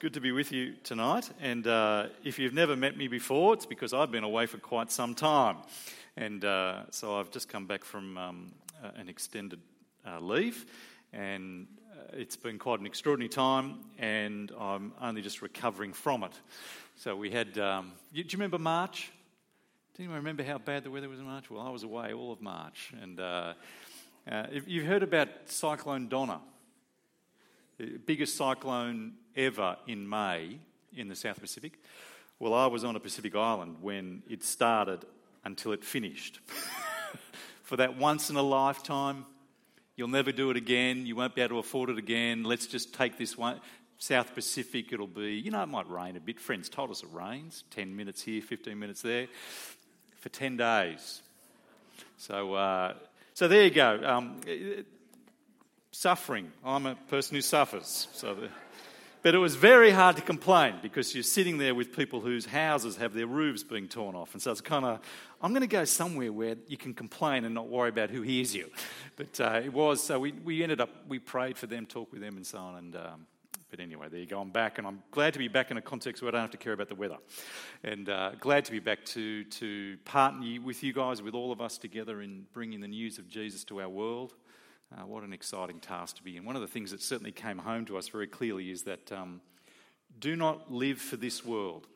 good to be with you tonight. And if you've never met me before, it's because I've been away for quite some time. And so I've just come back from an extended leave, and it's been quite an extraordinary time, and I'm only just recovering from it. So we had, do you remember March? Do anyone remember how bad the weather was in March? Well, I was away all of March. And if you've heard about Cyclone Donna, the biggest cyclone ever in May in the South Pacific. Well, I was on a Pacific island when it started until it finished. For that once in a lifetime, you'll never do it again, you won't be able to afford it again, let's just take this one. South Pacific, it'll be, it might rain a bit. Friends told us it rains, 10 minutes here, 15 minutes there, for 10 days. So there you go. Suffering. I'm a person who suffers. But it was very hard to complain because you're sitting there with people whose houses have their roofs being torn off. And so it's kind of, I'm going to go somewhere where you can complain and not worry about who hears you. But it was, so we ended up, we prayed for them, talked with them and so on. And but anyway, there you go. I'm back, and I'm glad to be back in a context where I don't have to care about the weather. And glad to be back to partner with you guys, with all of us together in bringing the news of Jesus to our world. What an exciting task to be in. One of the things that certainly came home to us very clearly is that do not live for this world.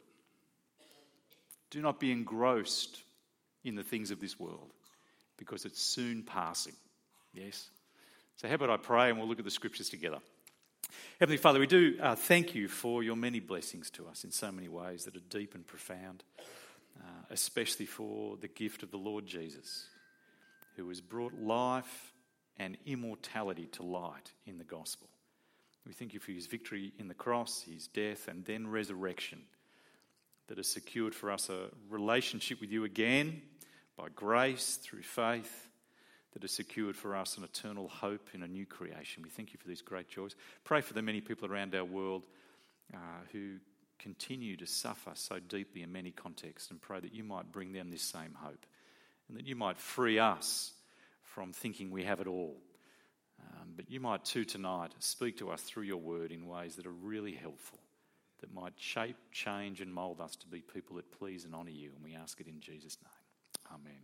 Do not be engrossed in the things of this world, because it's soon passing. Yes? So how about I pray and we'll look at the scriptures together. Heavenly Father, we do thank you for your many blessings to us in so many ways that are deep and profound, especially for the gift of the Lord Jesus, who has brought life and immortality to light in the gospel. We thank you for his victory in the cross, his death, and then resurrection that has secured for us a relationship with you again by grace through faith, that has secured for us an eternal hope in a new creation. We thank you for these great joys. Pray for the many people around our world who continue to suffer so deeply in many contexts, and pray that you might bring them this same hope and that you might free us from thinking we have it all. But you might too tonight speak to us through your word in ways that are really helpful, that might shape, change and mould us to be people that please and honour you. And we ask it in Jesus' name. Amen.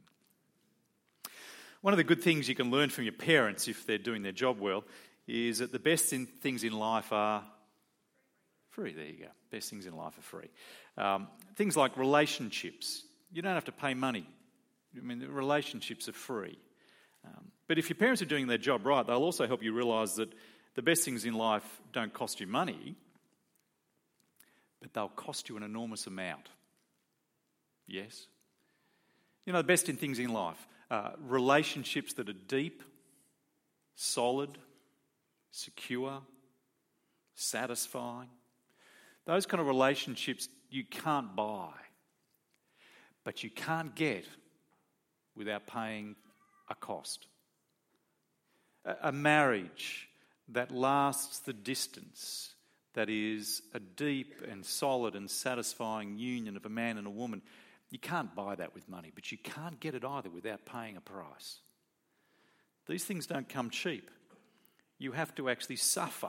One of the good things you can learn from your parents, if they're doing their job well, is that the best things in life are free. There you go. Best things in life are free. Things like relationships. You don't have to pay money. The relationships are free. But if your parents are doing their job right, they'll also help you realise that the best things in life don't cost you money, but they'll cost you an enormous amount. Yes? The best in things in life, relationships that are deep, solid, secure, satisfying. Those kind of relationships you can't buy, but you can't get without paying a cost. A marriage that lasts the distance, that is a deep and solid and satisfying union of a man and a woman, you can't buy that with money, but you can't get it either without paying a price. These things don't come cheap. You have to actually suffer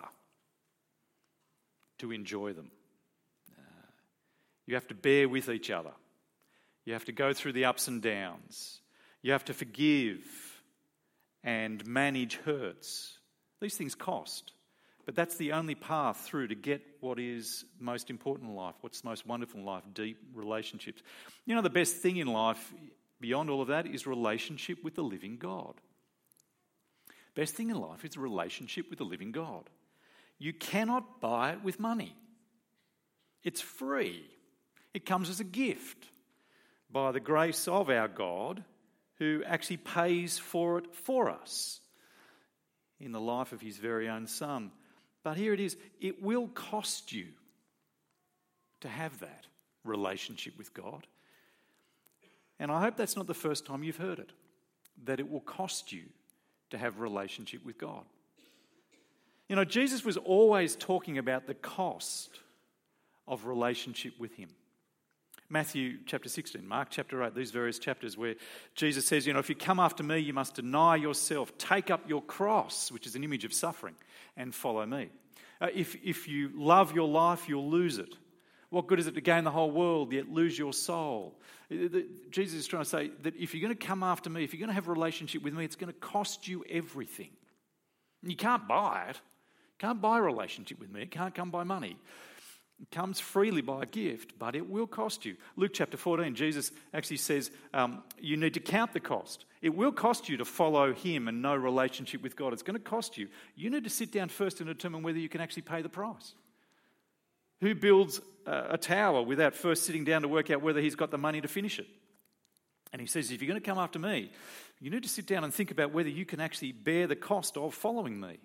to enjoy them. You have to bear with each other. You have to go through the ups and downs. You have to forgive and manage hurts. These things cost, but that's the only path through to get what is most important in life, what's most wonderful in life, deep relationships. The best thing in life, beyond all of that, is relationship with the living God. Best thing in life is a relationship with the living God. You cannot buy it with money. It's free. It comes as a gift by the grace of our God, who actually pays for it for us in the life of his very own Son. But here it is, it will cost you to have that relationship with God. And I hope that's not the first time you've heard it, that it will cost you to have a relationship with God. Jesus was always talking about the cost of relationship with him. Matthew chapter 16, Mark chapter 8, these various chapters where Jesus says, if you come after me, you must deny yourself, take up your cross, which is an image of suffering, and follow me. If you love your life, you'll lose it. What good is it to gain the whole world yet lose your soul? Jesus is trying to say that if you're going to come after me, if you're going to have a relationship with me, it's going to cost you everything. And you can't buy it. You can't buy a relationship with me. It can't come by money. It comes freely by a gift, but it will cost you. Luke chapter 14, Jesus actually says you need to count the cost. It will cost you to follow him and no relationship with God. It's going to cost you. You need to sit down first and determine whether you can actually pay the price. Who builds a tower without first sitting down to work out whether he's got the money to finish it? And he says, if you're going to come after me, you need to sit down and think about whether you can actually bear the cost of following me.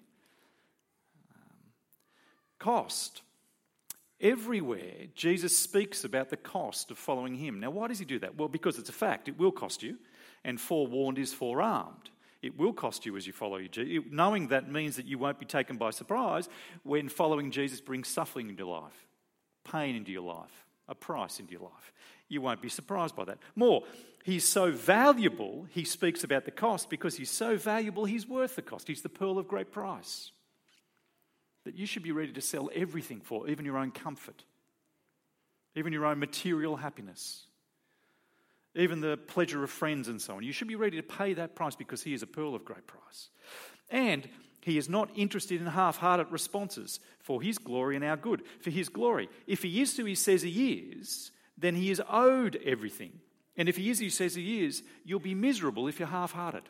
Cost. Everywhere, Jesus speaks about the cost of following him. Now, why does he do that? Well, because it's a fact. It will cost you. And forewarned is forearmed. It will cost you as you follow Jesus. Knowing that means that you won't be taken by surprise when following Jesus brings suffering into your life, pain into your life, a price into your life. You won't be surprised by that. More, he's so valuable, he speaks about the cost because he's so valuable, he's worth the cost. He's the pearl of great price that you should be ready to sell everything for, even your own comfort, even your own material happiness, even the pleasure of friends and so on. You should be ready to pay that price because he is a pearl of great price. And he is not interested in half-hearted responses for his glory and our good, for his glory. If he is who he says he is, then he is owed everything. And if he is who he says he is, you'll be miserable if you're half-hearted.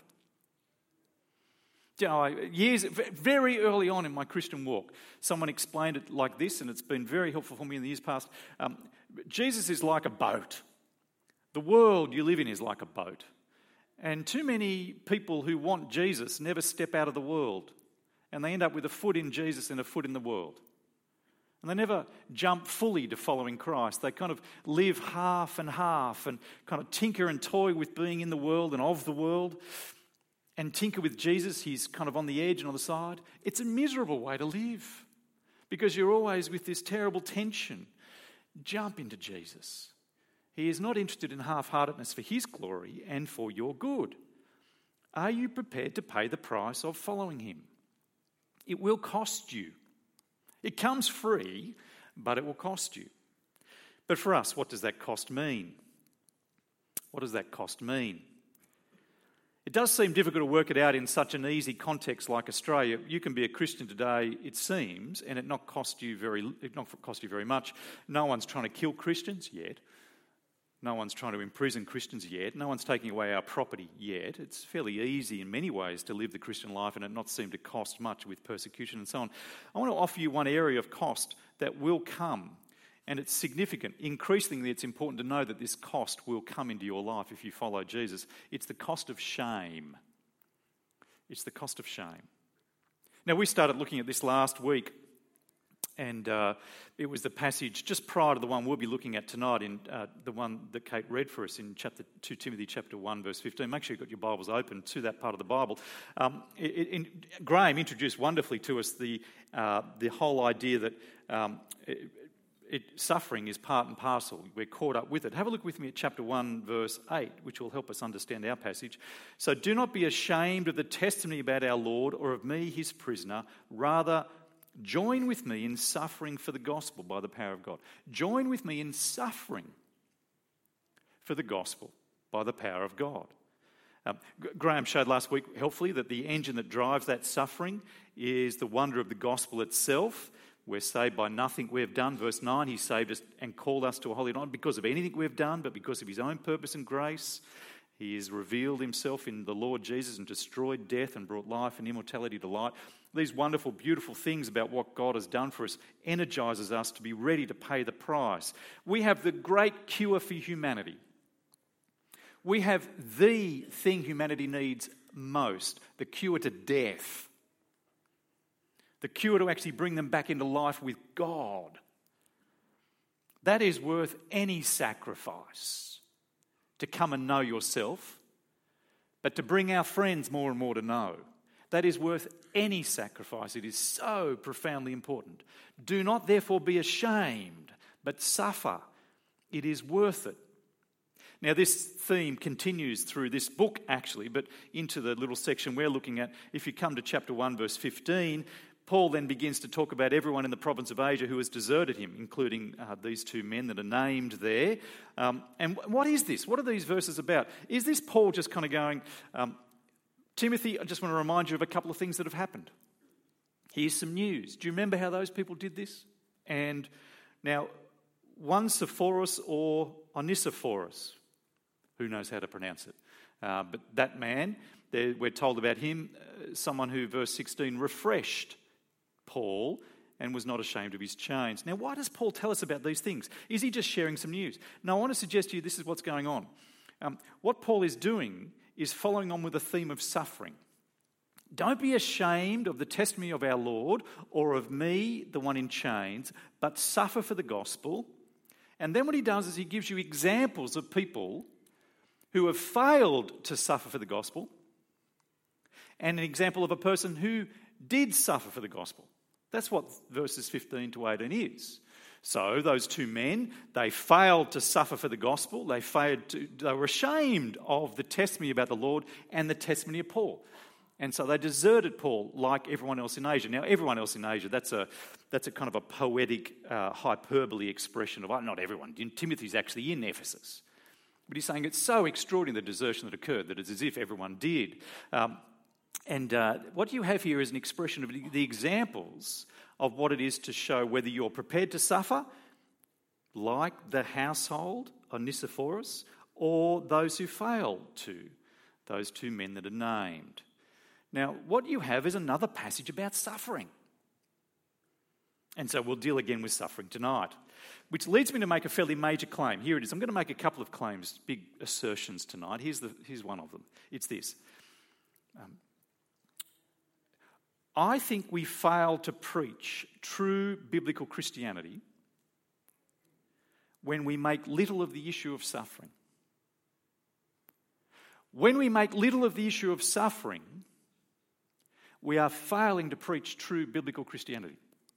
You know, very early on in my Christian walk, someone explained it like this, and it's been very helpful for me in the years past. Jesus is like a boat. The world you live in is like a boat. And too many people who want Jesus never step out of the world. And they end up with a foot in Jesus and a foot in the world. And they never jump fully to following Christ. They kind of live half and half and kind of tinker and toy with being in the world and of the world. And tinker with Jesus, he's kind of on the edge and on the side. It's a miserable way to live because you're always with this terrible tension. Jump into Jesus. He is not interested in half-heartedness for his glory and for your good. Are you prepared to pay the price of following him? It will cost you. It comes free, but it will cost you. But for us, what does that cost mean? What does that cost mean? It does seem difficult to work it out in such an easy context like Australia. You can be a Christian today, it seems, and it not cost you very much. No one's trying to kill Christians yet. No one's trying to imprison Christians yet. No one's taking away our property yet. It's fairly easy in many ways to live the Christian life and it not seem to cost much with persecution and so on. I want to offer you one area of cost that will come, and it's significant. Increasingly, it's important to know that this cost will come into your life if you follow Jesus. It's the cost of shame. It's the cost of shame. Now, we started looking at this last week, and it was the passage just prior to the one we'll be looking at tonight, in the one that Kate read for us in 2 Timothy chapter 1, verse 15. Make sure you've got your Bibles open to that part of the Bible. Graham introduced wonderfully to us the whole idea that suffering is part and parcel. We're caught up with it. Have a look with me at chapter 1, verse 8, which will help us understand our passage. So do not be ashamed of the testimony about our Lord or of me, his prisoner. Rather, join with me in suffering for the gospel by the power of God. Join with me in suffering for the gospel by the power of God. Graham showed last week helpfully that the engine that drives that suffering is the wonder of the gospel itself. We're saved by nothing we have done. Verse 9, he saved us and called us to a holy life, not because of anything we've done, but because of his own purpose and grace. He has revealed himself in the Lord Jesus and destroyed death and brought life and immortality to light. These wonderful, beautiful things about what God has done for us energizes us to be ready to pay the price. We have the great cure for humanity. We have the thing humanity needs most, the cure to death. The cure to actually bring them back into life with God. That is worth any sacrifice to come and know yourself, but to bring our friends more and more to know. That is worth any sacrifice. It is so profoundly important. Do not therefore be ashamed, but suffer. It is worth it. Now, this theme continues through this book, actually, but into the little section we're looking at. If you come to chapter 1, verse 15, Paul then begins to talk about everyone in the province of Asia who has deserted him, including these two men that are named there. And what is this? What are these verses about? Is this Paul just kind of going, Timothy, I just want to remind you of a couple of things that have happened. Here's some news. Do you remember how those people did this? And now, Onesiphorus or Onesiphorus, who knows how to pronounce it? But that man, we're told about him, someone who, verse 16, refreshed Paul and was not ashamed of his chains. Now, why does Paul tell us about these things? Is he just sharing some news? No, I want to suggest to you this is what's going on. What Paul is doing is following on with the theme of suffering. Don't be ashamed of the testimony of our Lord or of me, the one in chains, but suffer for the gospel. And then what he does is he gives you examples of people who have failed to suffer for the gospel and an example of a person who did suffer for the gospel. That's what verses 15 to 18 is. So those two men, they failed to suffer for the gospel. They were ashamed of the testimony about the Lord and the testimony of Paul. And so they deserted Paul like everyone else in Asia. Now, everyone else in Asia, that's a kind of a poetic hyperbole expression of, not everyone. Timothy's actually in Ephesus. But he's saying it's so extraordinary, the desertion that occurred, that it's as if everyone did. And what you have here is an expression of the examples of what it is to show whether you're prepared to suffer, like the household of Onesiphorus, or those who failed to, those two men that are named. Now, what you have is another passage about suffering. And so we'll deal again with suffering tonight, which leads me to make a fairly major claim. Here it is. I'm going to make a couple of claims, big assertions tonight. Here's one of them. It's this. I think we fail to preach true biblical Christianity when we make little of the issue of suffering. When we make little of the issue of suffering, we are failing to preach true biblical Christianity.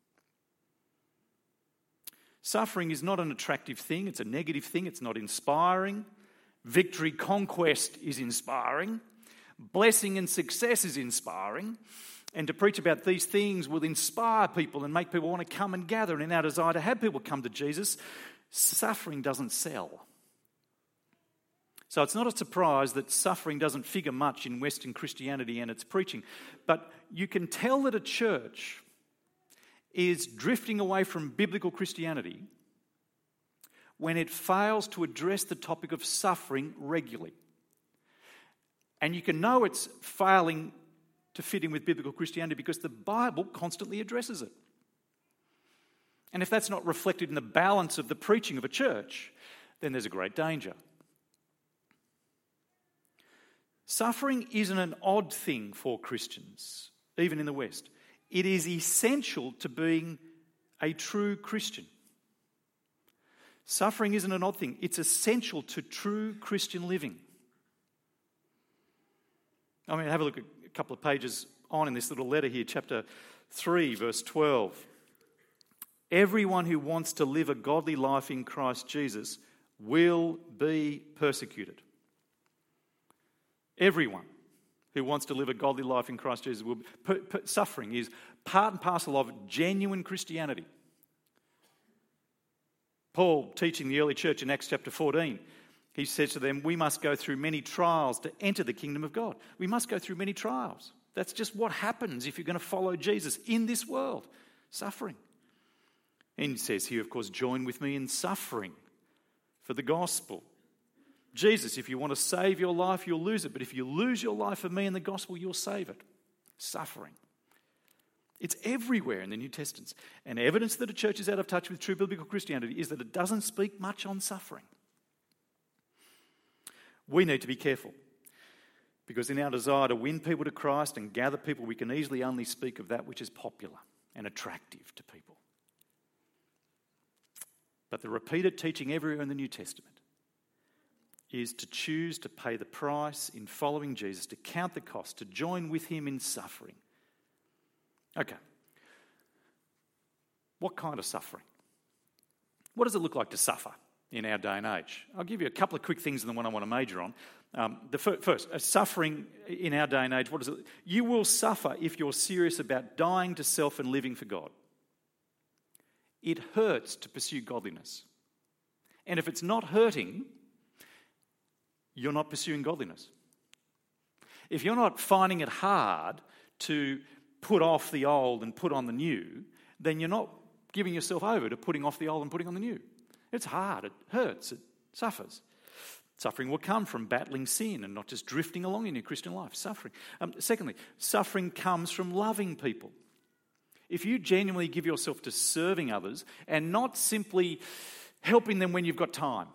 Suffering is not an attractive thing, it's a negative thing, it's not inspiring. Victory, conquest is inspiring. Blessing and success is inspiring. And to preach about these things will inspire people and make people want to come and gather. And in our desire to have people come to Jesus, suffering doesn't sell. So it's not a surprise that suffering doesn't figure much in Western Christianity and its preaching. But you can tell that a church is drifting away from biblical Christianity when it fails to address the topic of suffering regularly. And you can know it's failing to fit in with biblical Christianity because the Bible constantly addresses it. And if that's not reflected in the balance of the preaching of a church, then there's a great danger. Suffering isn't an odd thing for Christians, even in the West. It is essential to being a true Christian. Suffering isn't an odd thing. It's essential to true Christian living. I mean, have a look at a couple of pages on in this little letter here, chapter 3, verse 12. Everyone who wants to live a godly life in Christ Jesus will be persecuted. Everyone who wants to live a godly life in Christ Jesus will be. Suffering is part and parcel of genuine Christianity. Paul, teaching the early church in Acts chapter 14, he says to them, we must go through many trials to enter the kingdom of God. We must go through many trials. That's just what happens if you're going to follow Jesus in this world. Suffering. And he says here, of course, join with me in suffering for the gospel. Jesus, if you want to save your life, you'll lose it. But if you lose your life for me and the gospel, you'll save it. Suffering. It's everywhere in the New Testament. And evidence that a church is out of touch with true biblical Christianity is that it doesn't speak much on suffering. We need to be careful, because in our desire to win people to Christ and gather people, we can easily only speak of that which is popular and attractive to people. But the repeated teaching everywhere in the New Testament is to choose to pay the price in following Jesus, to count the cost, to join with him in suffering. Okay. What kind of suffering? What does it look like to suffer in our day and age? I'll give you a couple of quick things and the one I want to major on. First, suffering in our day and age, what is it? You will suffer if you're serious about dying to self and living for God. It hurts to pursue godliness. And if it's not hurting, you're not pursuing godliness. If you're not finding it hard to put off the old and put on the new, then you're not giving yourself over to putting off the old and putting on the new. It's hard, it hurts, it suffers. Suffering will come from battling sin and not just drifting along in your Christian life. Suffering. Secondly, suffering comes from loving people. If you genuinely give yourself to serving others and not simply helping them when you've got time,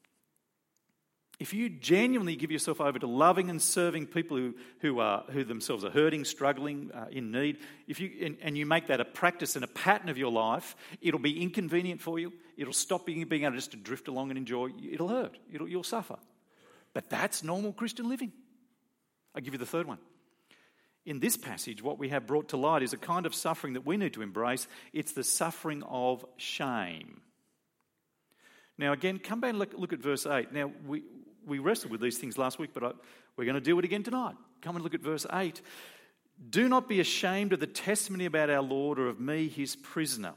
if you genuinely give yourself over to loving and serving people who themselves are hurting, struggling, in need, and you make that a practice and a pattern of your life, it'll be inconvenient for you. It'll stop being able just to drift along and enjoy. It'll hurt. You'll suffer. But that's normal Christian living. I'll give you the third one. In this passage, what we have brought to light is a kind of suffering that we need to embrace. It's the suffering of shame. Now, again, come back and look at verse 8. Now, we wrestled with these things last week, but we're going to do it again tonight. Come and look at verse 8. Do not be ashamed of the testimony about our Lord or of me, his prisoner,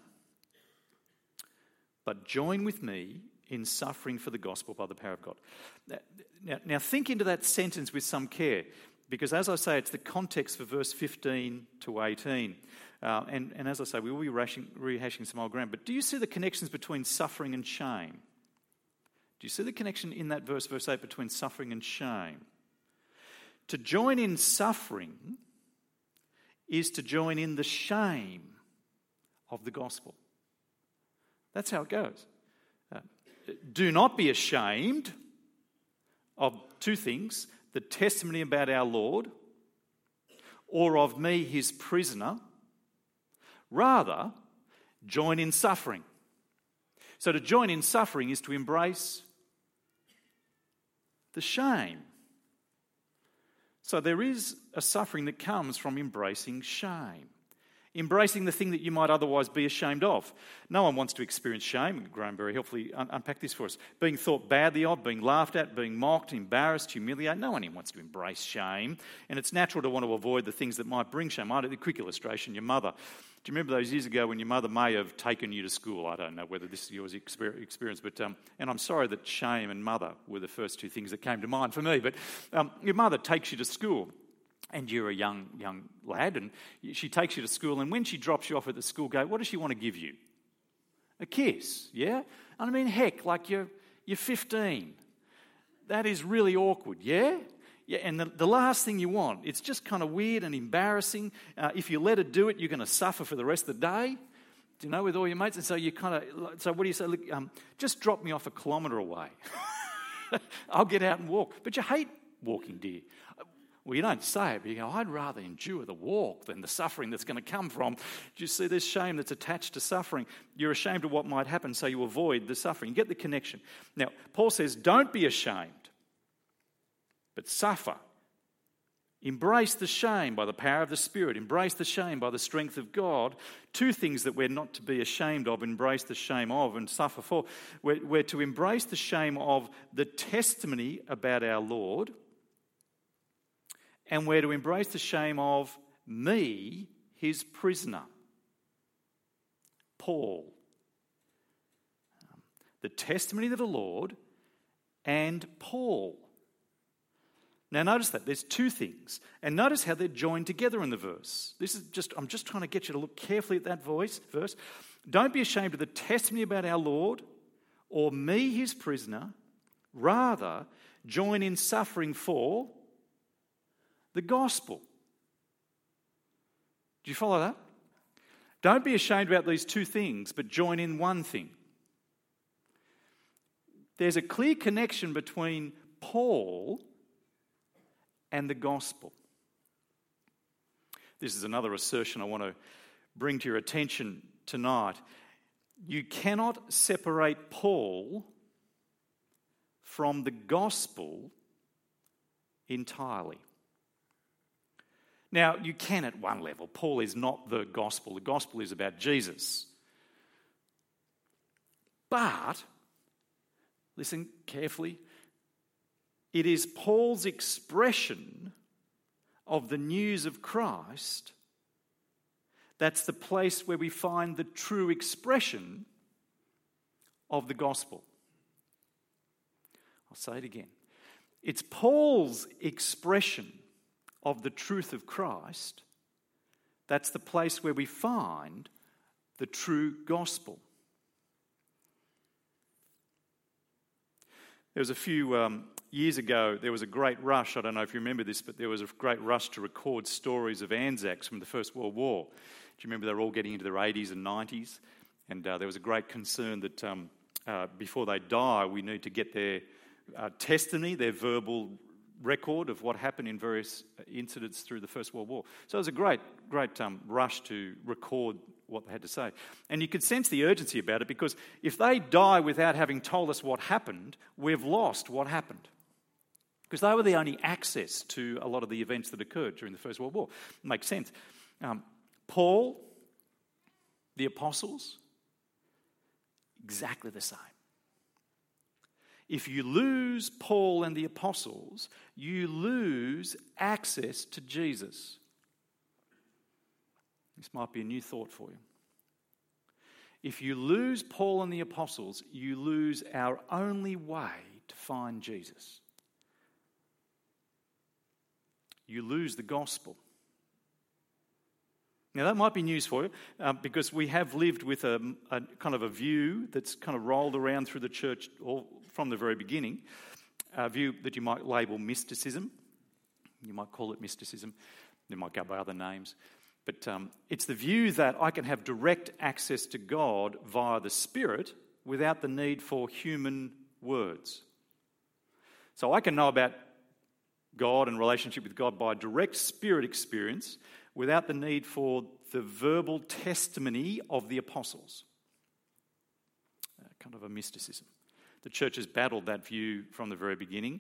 but join with me in suffering for the gospel by the power of God. Now think into that sentence with some care, because as I say, it's the context for verse 15 to 18. And as I say, we will be rehashing some old ground. But do you see the connections between suffering and shame? Do you see the connection in that verse 8, between suffering and shame? To join in suffering is to join in the shame of the gospel. That's how it goes. Do not be ashamed of two things: the testimony about our Lord, or of me, his prisoner. Rather, join in suffering. So to join in suffering is to embrace the shame. So there is a suffering that comes from embracing shame. Embracing the thing that you might otherwise be ashamed of. No one wants to experience shame. Graham very helpfully unpack this for us. Being thought badly of, being laughed at, being mocked, embarrassed, humiliated. No one even wants to embrace shame. And it's natural to want to avoid the things that might bring shame. A quick illustration, your mother. Do you remember those years ago when your mother may have taken you to school? I don't know whether this is your experience, but and I'm sorry that shame and mother were the first two things that came to mind for me. But your mother takes you to school. And you're a young lad, and she takes you to school, and when she drops you off at the school gate, what does she want to give you? A kiss, yeah? I mean, heck, like you're 15. That is really awkward, yeah? Yeah, and the last thing you want, it's just kind of weird and embarrassing. If you let her do it, you're going to suffer for the rest of the day, do you know, with all your mates. And so so what do you say? Look, just drop me off a kilometre away. I'll get out and walk. But you hate walking, dear. Well, you don't say it, but you go, I'd rather endure the walk than the suffering that's going to come from. Do you see this shame that's attached to suffering? You're ashamed of what might happen, so you avoid the suffering. You get the connection. Now, Paul says, don't be ashamed, but suffer. Embrace the shame by the power of the Spirit. Embrace the shame by the strength of God. Two things that we're not to be ashamed of, embrace the shame of, and suffer for. We're to embrace the shame of the testimony about our Lord, and we're to embrace the shame of me, his prisoner, Paul. The testimony of the Lord and Paul. Now notice that there's two things, and notice how they're joined together in the verse. I'm just trying to get you to look carefully at that verse. Don't be ashamed of the testimony about our Lord or me, his prisoner. Rather, join in suffering for the gospel. Do you follow that? Don't be ashamed about these two things, but join in one thing. There's a clear connection between Paul and the gospel. This is another assertion I want to bring to your attention tonight. You cannot separate Paul from the gospel entirely. Now, you can at one level. Paul is not the gospel. The gospel is about Jesus. But, listen carefully, It is Paul's expression of the news of Christ that's the place where we find the true expression of the gospel. I'll say it again. It's Paul's expression of the truth of Christ that's the place where we find the true gospel. There was a few years ago, there was a great rush. I don't know if you remember this, but there was a great rush to record stories of Anzacs from the First World War. Do you remember they were all getting into their 80s and 90s? And there was a great concern that before they die, we need to get their testimony, their verbal record of what happened in various incidents through the First World War. So it was a great rush to record what they had to say. And you could sense the urgency about it, because if they die without having told us what happened, we've lost what happened. Because they were the only access to a lot of the events that occurred during the First World War. It makes sense. Paul, the apostles, exactly the same. If you lose Paul and the apostles, you lose access to Jesus. This might be a new thought for you. If you lose Paul and the apostles, you lose our only way to find Jesus. You lose the gospel. Now that might be news for you, because we have lived with a kind of a view that's kind of rolled around through the church all from the very beginning, a view that you might label mysticism. You might call it mysticism. It might go by other names. But it's the view that I can have direct access to God via the Spirit without the need for human words. So I can know about God and relationship with God by direct Spirit experience without the need for the verbal testimony of the apostles. Kind of a mysticism. The church has battled that view from the very beginning.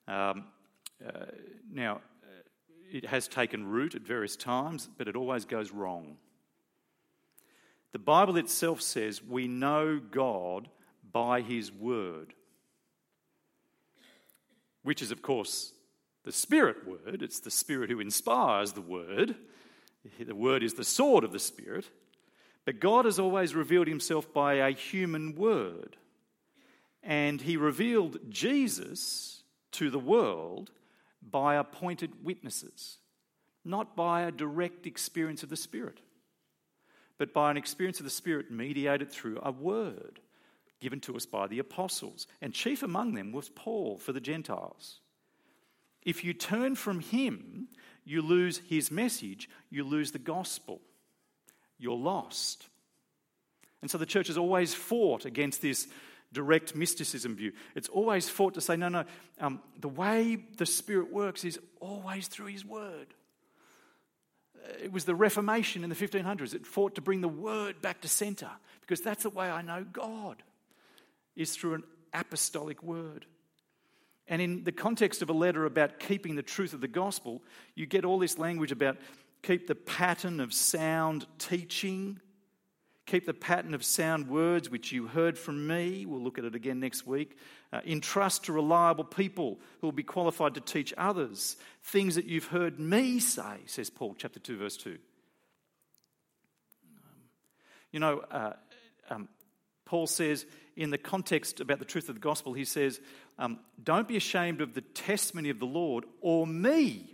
Now, it has taken root at various times, but it always goes wrong. The Bible itself says we know God by His Word, which is, of course, the Spirit word. It's the Spirit who inspires the Word. The Word is the sword of the Spirit. But God has always revealed Himself by a human word. And He revealed Jesus to the world by appointed witnesses, not by a direct experience of the Spirit, but by an experience of the Spirit mediated through a word given to us by the apostles. And chief among them was Paul for the Gentiles. If you turn from him, you lose his message, you lose the gospel. You're lost. And so the church has always fought against this direct mysticism view. It's always fought to say, no, the way the Spirit works is always through His Word. It was the Reformation in the 1500s. It fought to bring the Word back to centre, because that's the way I know God, is through an apostolic Word. And in the context of a letter about keeping the truth of the gospel, you get all this language about keep the pattern of sound teaching, keep the pattern of sound words which you heard from me. We'll look at it again next week. Entrust to reliable people who will be qualified to teach others things that you've heard me say, says Paul, chapter 2, verse 2. Paul says in the context about the truth of the gospel, he says, don't be ashamed of the testimony of the Lord or me.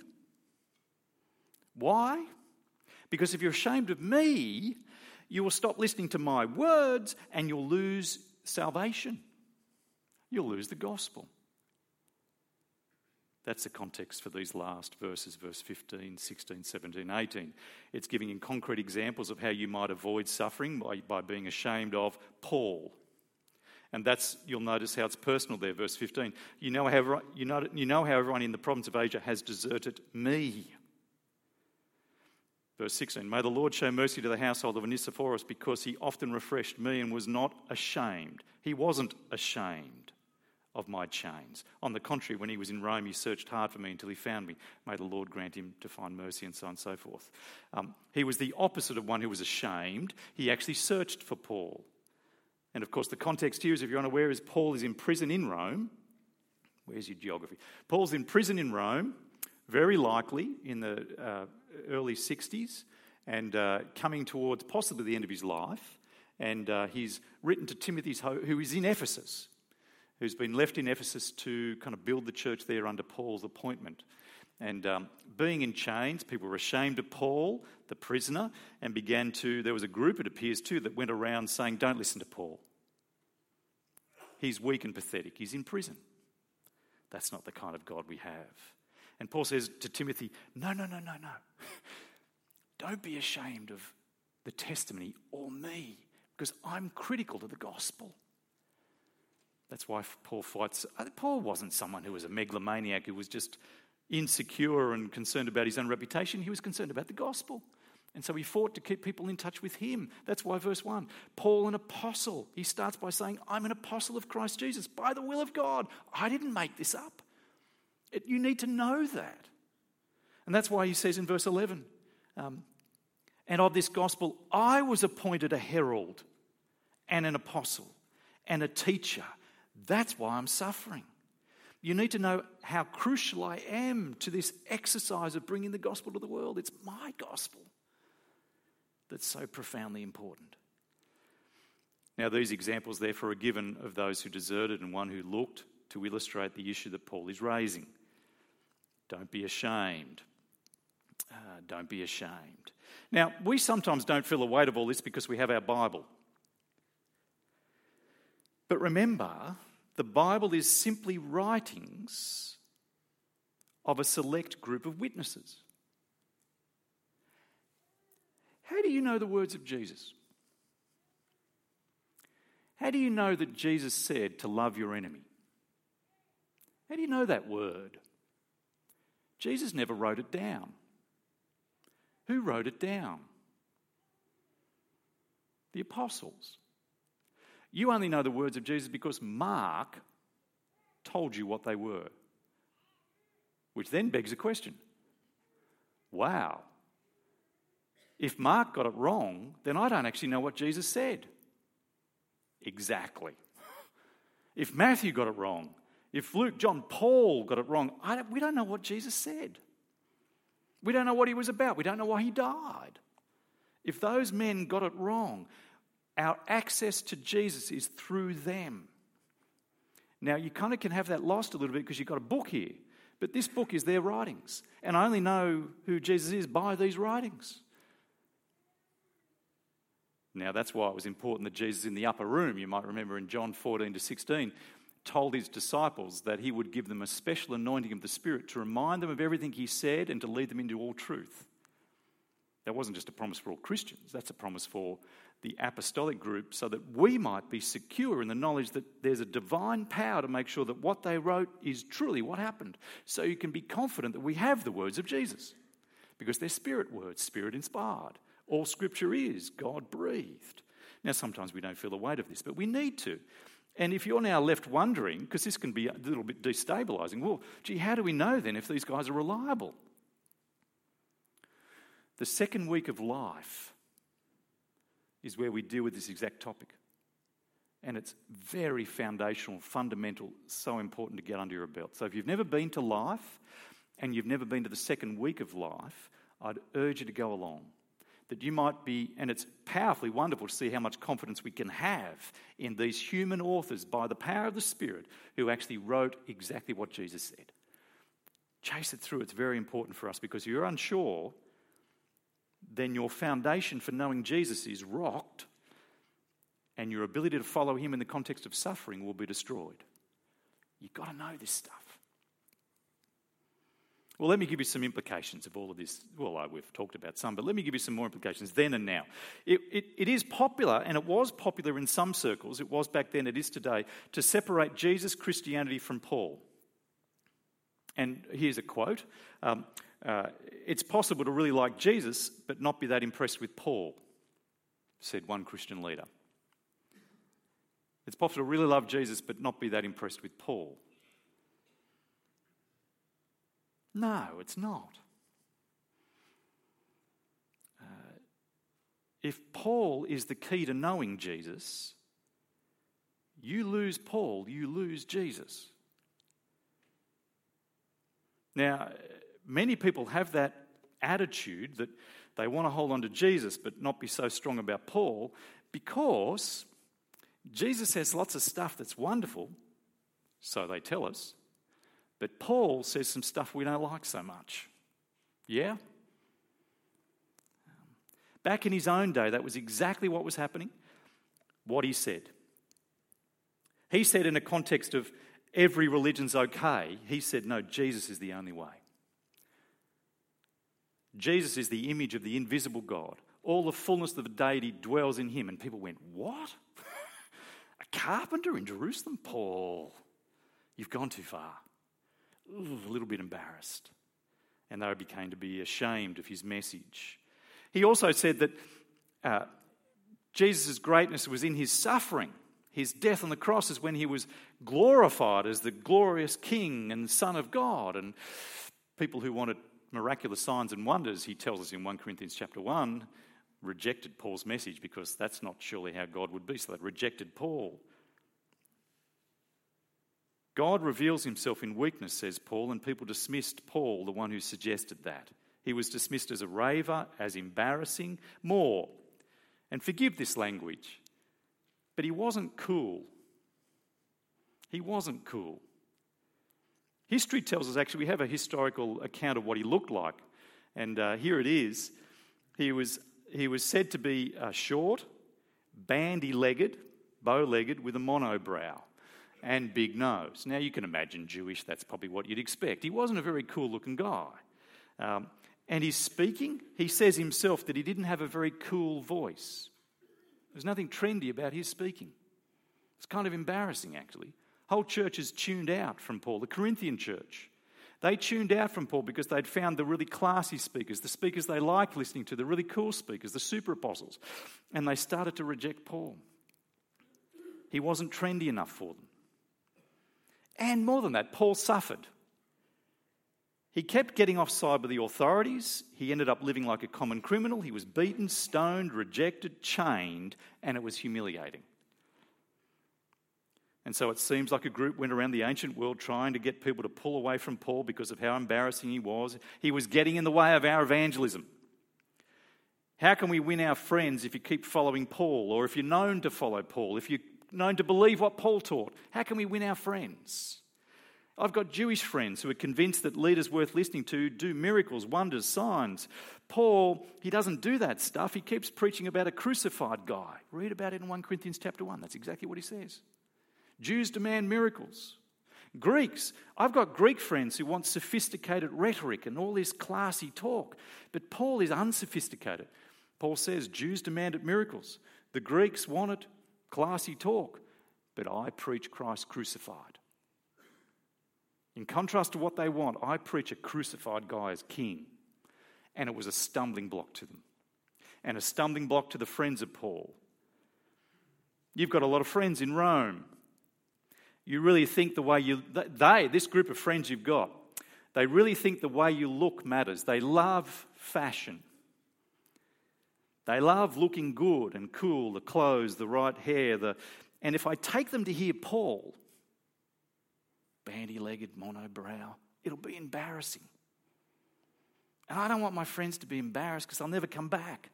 Why? Because if you're ashamed of me, you will stop listening to my words and you'll lose salvation. You'll lose the gospel. That's the context for these last verses, verse 15, 16, 17, 18. It's giving in concrete examples of how you might avoid suffering by being ashamed of Paul. And you'll notice how it's personal there, verse 15. You know how everyone in the province of Asia has deserted me. Verse 16, may the Lord show mercy to the household of Onesiphorus, because he often refreshed me and was not ashamed. He wasn't ashamed of my chains. On the contrary, when he was in Rome, he searched hard for me until he found me. May the Lord grant him to find mercy, and so on and so forth. He was the opposite of one who was ashamed. He actually searched for Paul. And of course, the context here, is, if you're unaware, is Paul is in prison in Rome. Where's your geography? Paul's in prison in Rome, very likely in the early 60s, and coming towards possibly the end of his life. And he's written to Timothy, who is in Ephesus, who's been left in Ephesus to kind of build the church there under Paul's appointment. And being in chains, people were ashamed of Paul, the prisoner, and there was a group, it appears too, that went around saying, don't listen to Paul. He's weak and pathetic. He's in prison. That's not the kind of God we have. And Paul says to Timothy, no. Don't be ashamed of the testimony or me, because I'm critical to the gospel. That's why Paul fights. Paul wasn't someone who was a megalomaniac who was just insecure and concerned about his own reputation. He was concerned about the gospel. And so he fought to keep people in touch with him. That's why verse 1, Paul, an apostle. He starts by saying, I'm an apostle of Christ Jesus by the will of God. I didn't make this up. You need to know that. And that's why he says in verse 11, and of this gospel, I was appointed a herald and an apostle and a teacher. That's why I'm suffering. You need to know how crucial I am to this exercise of bringing the gospel to the world. It's my gospel that's so profoundly important. Now, these examples, therefore, are given of those who deserted and one who looked to illustrate the issue that Paul is raising. Don't be ashamed. Don't be ashamed. Now, we sometimes don't feel the weight of all this because we have our Bible. But remember, the Bible is simply writings of a select group of witnesses. How do you know the words of Jesus? How do you know that Jesus said to love your enemy? How do you know that word? Jesus never wrote it down. Who wrote it down? The apostles. You only know the words of Jesus because Mark told you what they were. Which then begs a question. Wow. If Mark got it wrong, then I don't actually know what Jesus said. Exactly. If Matthew got it wrong, if Luke, John, Paul got it wrong, we don't know what Jesus said. We don't know what he was about. We don't know why he died. If those men got it wrong, our access to Jesus is through them. Now, you kind of can have that lost a little bit because you've got a book here, but this book is their writings, and I only know who Jesus is by these writings. Now, that's why it was important that Jesus in the upper room, you might remember in John 14 to 16, told his disciples that he would give them a special anointing of the Spirit to remind them of everything he said and to lead them into all truth. That wasn't just a promise for all Christians, that's a promise for the apostolic group so that we might be secure in the knowledge that there's a divine power to make sure that what they wrote is truly what happened. So you can be confident that we have the words of Jesus because they're spirit words, spirit inspired. All scripture is God-breathed. Now, sometimes we don't feel the weight of this, but we need to. And if you're now left wondering, because this can be a little bit destabilising, well, gee, how do we know then if these guys are reliable? The second week of life is where we deal with this exact topic. And it's very foundational, fundamental, so important to get under your belt. So if you've never been to life and you've never been to the second week of life, I'd urge you to go along. That you might be, and it's powerfully wonderful to see how much confidence we can have in these human authors by the power of the Spirit who actually wrote exactly what Jesus said. Chase it through. It's very important for us because if you're unsure, then your foundation for knowing Jesus is rocked and your ability to follow him in the context of suffering will be destroyed. You've got to know this stuff. Well, let me give you some implications of all of this. Well, we've talked about some, but let me give you some more implications then and now. It is popular, and it was popular in some circles, it was back then, it is today, to separate Jesus' Christianity from Paul. And here's a quote. It's possible to really like Jesus, but not be that impressed with Paul, said one Christian leader. It's possible to really love Jesus, but not be that impressed with Paul. No, it's not. If Paul is the key to knowing Jesus, you lose Paul, you lose Jesus. Now, many people have that attitude that they want to hold on to Jesus but not be so strong about Paul, because Jesus says lots of stuff that's wonderful, so they tell us, but Paul says some stuff we don't like so much. Yeah? Back in his own day, that was exactly what was happening, what he said. He said, in a context of every religion's okay, he said, no, Jesus is the only way. Jesus is the image of the invisible God. All the fullness of the deity dwells in him. And people went, what? A carpenter in Jerusalem? Paul, you've gone too far. Ooh, a little bit embarrassed. And they became to be ashamed of his message. He also said that Jesus' greatness was in his suffering. His death on the cross is when he was glorified as the glorious King and Son of God. And people who wanted miraculous signs and wonders, he tells us in 1 Corinthians chapter 1, rejected Paul's message because that's not surely how God would be. So they rejected Paul. God reveals himself in weakness, says Paul, and people dismissed Paul, the one who suggested that. He was dismissed as a raver, as embarrassing, more. And forgive this language, but he wasn't cool. He wasn't cool. History tells us, actually, we have a historical account of what he looked like. And here it is. He was said to be short, bandy-legged, bow-legged, with a monobrow and big nose. Now, you can imagine Jewish, that's probably what you'd expect. He wasn't a very cool-looking guy. And his speaking, he says himself that he didn't have a very cool voice. There's nothing trendy about his speaking. It's kind of embarrassing, actually. Whole churches tuned out from Paul. The Corinthian church, they tuned out from Paul because they'd found the really classy speakers, the speakers they liked listening to, the really cool speakers, the super apostles, and they started to reject Paul. He wasn't trendy enough for them. And more than that, Paul suffered. He kept getting offside with the authorities. He ended up living like a common criminal. He was beaten, stoned, rejected, chained, and it was humiliating. And so it seems like a group went around the ancient world trying to get people to pull away from Paul because of how embarrassing he was. He was getting in the way of our evangelism. How can we win our friends if you keep following Paul, or if you're known to follow Paul, if you're known to believe what Paul taught? How can we win our friends? I've got Jewish friends who are convinced that leaders worth listening to do miracles, wonders, signs. Paul, he doesn't do that stuff. He keeps preaching about a crucified guy. Read about it in 1 Corinthians chapter 1. That's exactly what he says. Jews demand miracles. Greeks, I've got Greek friends who want sophisticated rhetoric and all this classy talk. But Paul is unsophisticated. Paul says Jews demanded miracles. The Greeks wanted classy talk. But I preach Christ crucified. In contrast to what they want, I preach a crucified guy as king. And it was a stumbling block to them. And a stumbling block to the friends of Paul. You've got a lot of friends in Rome. You really think the way this group of friends you've got, they really think the way you look matters. They love fashion. They love looking good and cool, the clothes, the right hair. And if I take them to hear Paul, bandy-legged, monobrow, it'll be embarrassing. And I don't want my friends to be embarrassed because they'll never come back.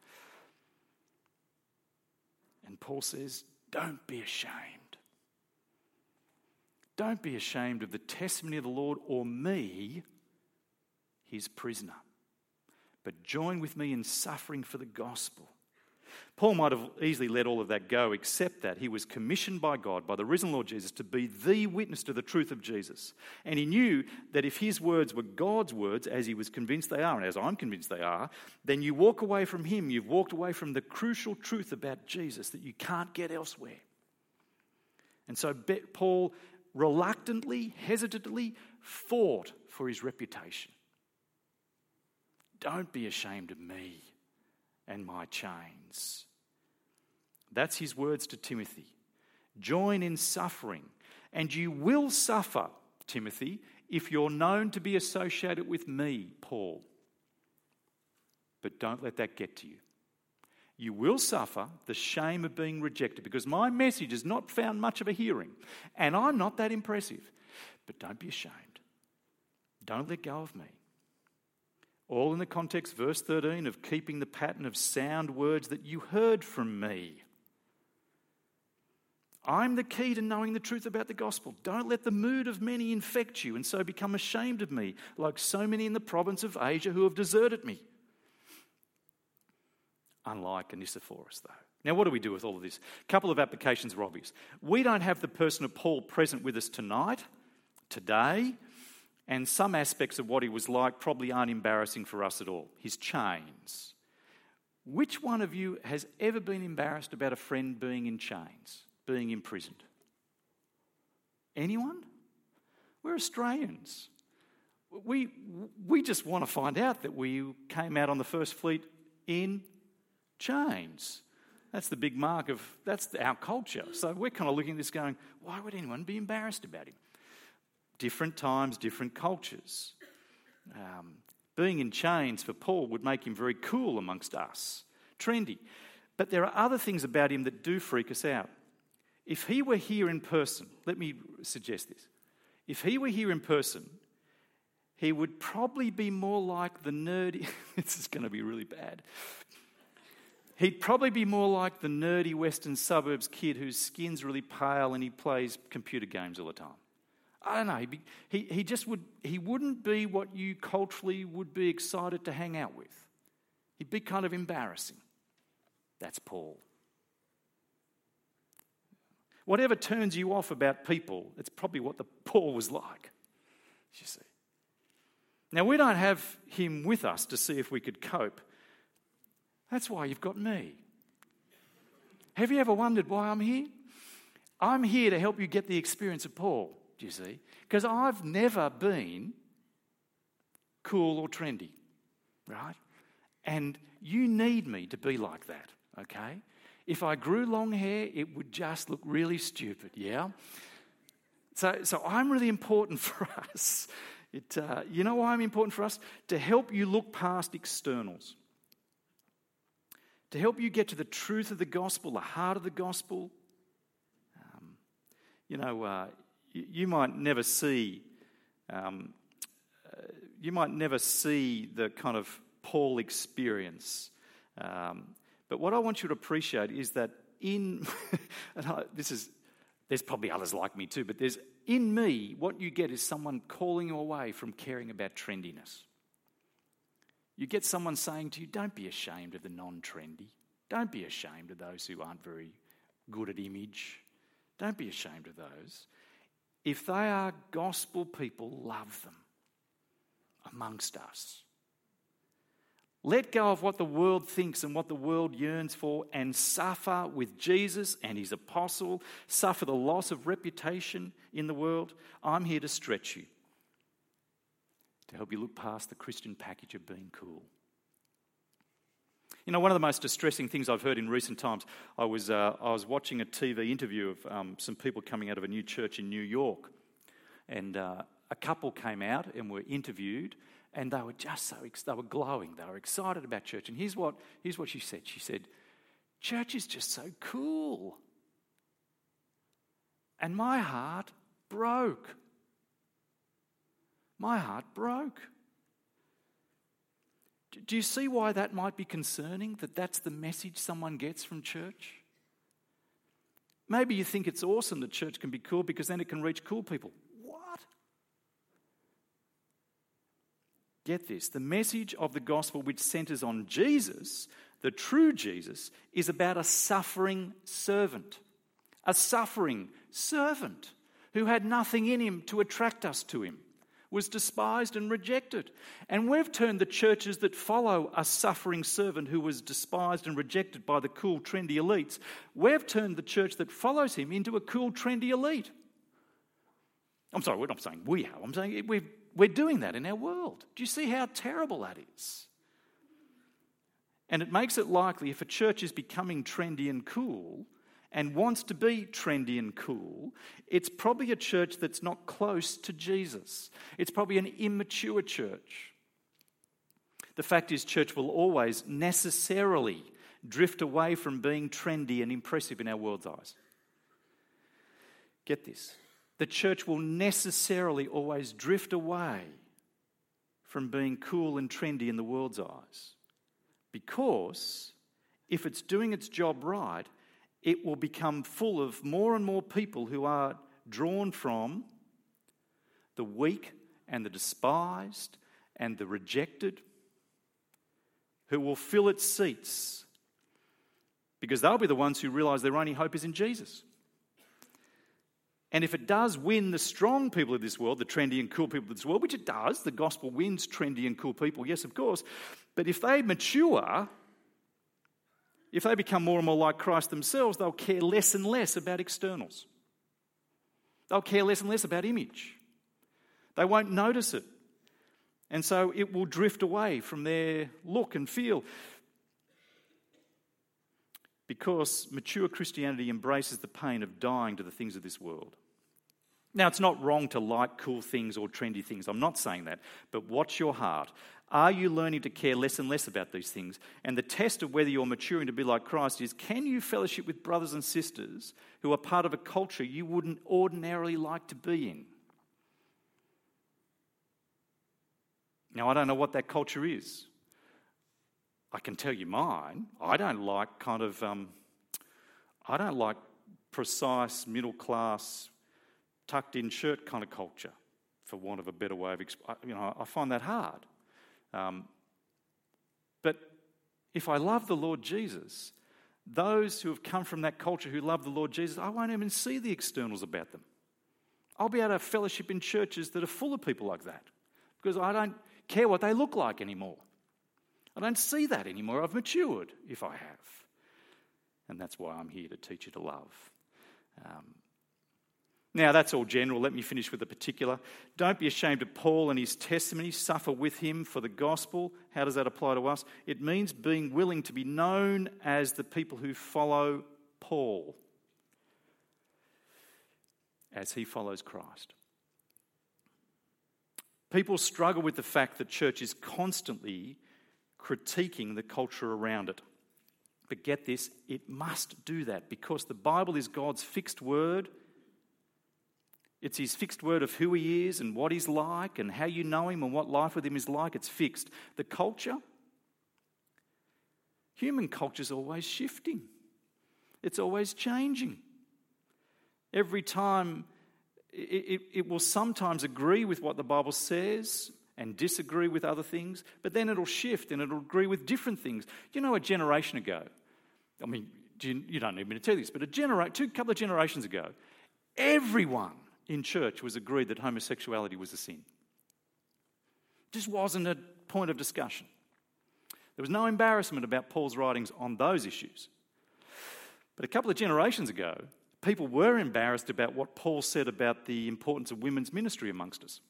And Paul says, don't be ashamed. Don't be ashamed of the testimony of the Lord or me, his prisoner. But join with me in suffering for the gospel. Paul might have easily let all of that go, except that he was commissioned by God, by the risen Lord Jesus, to be the witness to the truth of Jesus. And he knew that if his words were God's words, as he was convinced they are, and as I'm convinced they are, then you walk away from him, you've walked away from the crucial truth about Jesus that you can't get elsewhere. And so Paul reluctantly, hesitantly fought for his reputation. Don't be ashamed of me and my chains. That's his words to Timothy. Join in suffering, and you will suffer, Timothy, if you're known to be associated with me, Paul. But don't let that get to you. You will suffer the shame of being rejected because my message has not found much of a hearing, and I'm not that impressive. But don't be ashamed. Don't let go of me. All in the context, verse 13, of keeping the pattern of sound words that you heard from me. I'm the key to knowing the truth about the gospel. Don't let the mood of many infect you and so become ashamed of me, like so many in the province of Asia who have deserted me. Unlike Onesiphorus, though. Now, what do we do with all of this? A couple of applications are obvious. We don't have the person of Paul present with us tonight, today, and some aspects of what he was like probably aren't embarrassing for us at all. His chains. Which one of you has ever been embarrassed about a friend being in chains, being imprisoned? Anyone? We're Australians. We just want to find out that we came out on the First Fleet in chains. That's the big mark of, that's our culture. So we're kind of looking at this going, why would anyone be embarrassed about him? Different times, different cultures. Being in chains for Paul would make him very cool amongst us, trendy. But there are other things about him that do freak us out. If he were here in person, let me suggest this. If he were here in person, he would probably be more like the nerdy, this is going to be really bad. He'd probably be more like the nerdy western suburbs kid whose skin's really pale and he plays computer games all the time. I don't know, he wouldn't be what you culturally would be excited to hang out with. He'd be kind of embarrassing. That's Paul. Whatever turns you off about people, it's probably what the Paul was like, you see. Now, we don't have him with us to see if we could cope. That's why you've got me. Have you ever wondered why I'm here? I'm here to help you get the experience of Paul, do you see? Because I've never been cool or trendy, right? And you need me to be like that, okay? If I grew long hair, it would just look really stupid, yeah? So I'm really important for us. You know why I'm important for us? To help you look past externals. To help you get to the truth of the gospel, the heart of the gospel. You might never see the kind of Paul experience. But what I want you to appreciate is that there's probably others like me too, but in me, what you get is someone calling you away from caring about trendiness. You get someone saying to you, don't be ashamed of the non-trendy. Don't be ashamed of those who aren't very good at image. Don't be ashamed of those. If they are gospel people, love them amongst us. Let go of what the world thinks and what the world yearns for and suffer with Jesus and his apostle, suffer the loss of reputation in the world. I'm here to stretch you, to help you look past the Christian package of being cool. You know, one of the most distressing things I've heard in recent times, I was watching a TV interview of some people coming out of a new church in New York, and a couple came out and were interviewed, and they were just they were glowing, they were excited about church. And here's what she said. She said, church is just so cool. And my heart broke. My heart broke. Do you see why that might be concerning, that that's the message someone gets from church? Maybe you think it's awesome that church can be cool because then it can reach cool people. What? Get this, the message of the gospel which centres on Jesus, the true Jesus, is about a suffering servant. A suffering servant who had nothing in him to attract us to him, was despised and rejected. And we've turned the churches that follow a suffering servant who was despised and rejected by the cool, trendy elites, we've turned the church that follows him into a cool, trendy elite. I'm sorry, we're not saying we have. I'm saying we're doing that in our world. Do you see how terrible that is? And it makes it likely if a church is becoming trendy and cool and wants to be trendy and cool, it's probably a church that's not close to Jesus. It's probably an immature church. The fact is, church will always necessarily drift away from being trendy and impressive in our world's eyes. Get this. The church will necessarily always drift away from being cool and trendy in the world's eyes. Because if it's doing its job right, it will become full of more and more people who are drawn from the weak and the despised and the rejected, who will fill its seats because they'll be the ones who realise their only hope is in Jesus. And if it does win the strong people of this world, the trendy and cool people of this world, which it does, the gospel wins trendy and cool people, yes, of course, but if they mature, if they become more and more like Christ themselves, they'll care less and less about externals. They'll care less and less about image. They won't notice it. And so it will drift away from their look and feel. Because mature Christianity embraces the pain of dying to the things of this world. Now, it's not wrong to like cool things or trendy things. I'm not saying that. But watch your heart. Are you learning to care less and less about these things? And the test of whether you're maturing to be like Christ is, can you fellowship with brothers and sisters who are part of a culture you wouldn't ordinarily like to be in? Now, I don't know what that culture is. I can tell you mine. I don't like precise, middle-class, tucked-in shirt kind of culture, for want of a better way of I find that hard. But if I love the Lord Jesus, those who have come from that culture who love the Lord Jesus, I won't even see the externals about them. I'll be able to fellowship in churches that are full of people like that because I don't care what they look like anymore. I don't see that anymore. I've matured, if I have. And that's why I'm here to teach you to love. Now, that's all general. Let me finish with a particular. Don't be ashamed of Paul and his testimony. Suffer with him for the gospel. How does that apply to us? It means being willing to be known as the people who follow Paul as he follows Christ. People struggle with the fact that church is constantly critiquing the culture around it. But get this, it must do that because the Bible is God's fixed word. It's his fixed word of who he is and what he's like and how you know him and what life with him is like. It's fixed. The culture, human culture is always shifting. It's always changing. Every time, it will sometimes agree with what the Bible says and disagree with other things, but then it'll shift and it'll agree with different things. You know, a generation ago, I mean, you don't need me to tell you this, but a couple of generations ago, everyone in church was agreed that homosexuality was a sin. Just wasn't a point of discussion. There was no embarrassment about Paul's writings on those issues. But a couple of generations ago, people were embarrassed about what Paul said about the importance of women's ministry amongst us.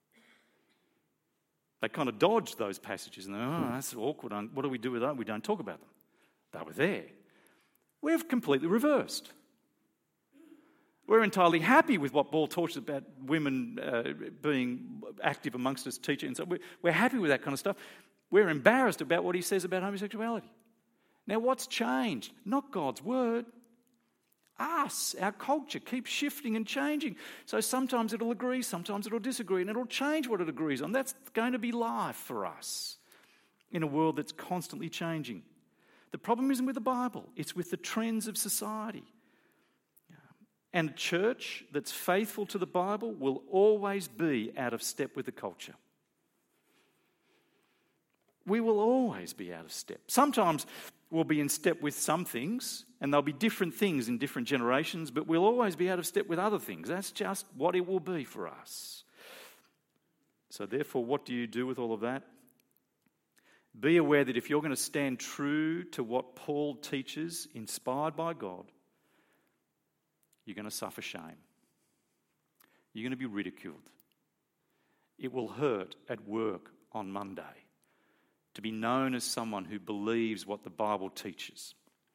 They kind of dodged those passages and that's awkward. What do we do with that? We don't talk about them. They were there. We've completely reversed. We're entirely happy with what Paul talks about women being active amongst us, teaching. And so we're happy with that kind of stuff. We're embarrassed about what he says about homosexuality. Now, what's changed? Not God's word. Us, our culture, keeps shifting and changing. So sometimes it'll agree, sometimes it'll disagree, and it'll change what it agrees on. That's going to be life for us in a world that's constantly changing. The problem isn't with the Bible, it's with the trends of society. And a church that's faithful to the Bible will always be out of step with the culture. We will always be out of step. Sometimes we'll be in step with some things, and there'll be different things in different generations, but we'll always be out of step with other things. That's just what it will be for us. So therefore, what do you do with all of that? Be aware that if you're going to stand true to what Paul teaches, inspired by God, you're going to suffer shame. You're going to be ridiculed. It will hurt at work on Monday to be known as someone who believes what the Bible teaches.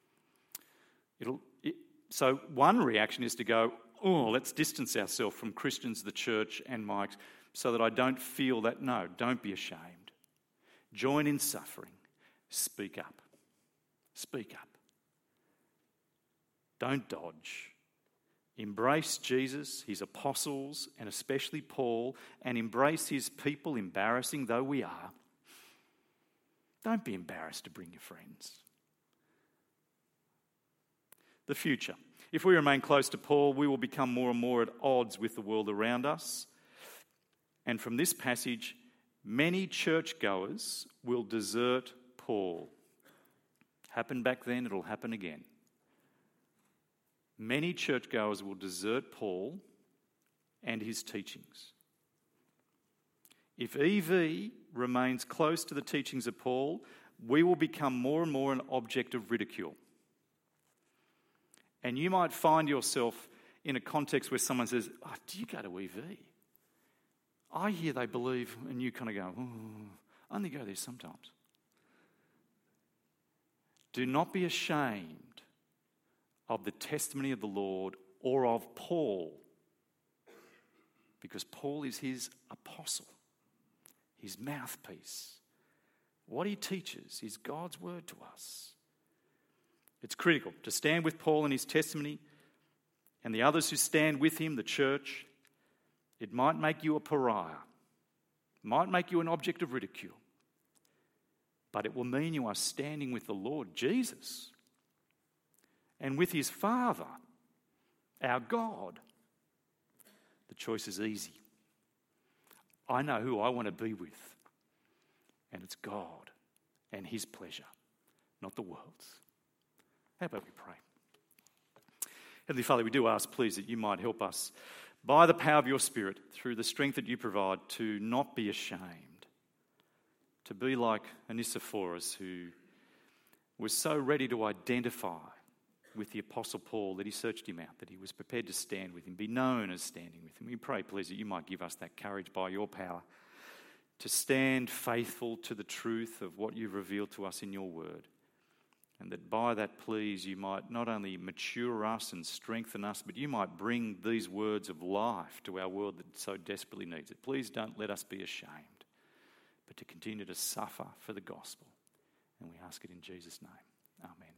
So one reaction is to go, let's distance ourselves from Christians, the church, and Mike's, so that I don't feel that. No, don't be ashamed. Join in suffering. Speak up. Speak up. Don't dodge. Embrace Jesus, his apostles, and especially Paul, and embrace his people, embarrassing though we are. Don't be embarrassed to bring your friends. The future. If we remain close to Paul, we will become more and more at odds with the world around us. And from this passage, many churchgoers will desert Paul. Happened back then, it'll happen again. Many churchgoers will desert Paul and his teachings. If EV remains close to the teachings of Paul, we will become more and more an object of ridicule. And you might find yourself in a context where someone says, "Oh, do you go to EV? I hear they believe," and you kind of go, "I only go there sometimes." Do not be ashamed of the testimony of the Lord or of Paul, because Paul is his apostle, his mouthpiece. What he teaches is God's word to us. It's critical to stand with Paul and his testimony and the others who stand with him, the church. It might make you a pariah, might make you an object of ridicule, but it will mean you are standing with the Lord Jesus and with his Father, our God. The choice is easy. I know who I want to be with, and it's God and his pleasure, not the world's. How about we pray? Heavenly Father, we do ask, please, that you might help us by the power of your Spirit, through the strength that you provide, to not be ashamed, to be like Onesiphorus, who was so ready to identify with the Apostle Paul that he searched him out, that he was prepared to stand with him, be known as standing with him. We pray, please, that you might give us that courage by your power to stand faithful to the truth of what you've revealed to us in your word. And that by that, please, you might not only mature us and strengthen us, but you might bring these words of life to our world that so desperately needs it. Please don't let us be ashamed, but to continue to suffer for the gospel. And we ask it in Jesus' name. Amen.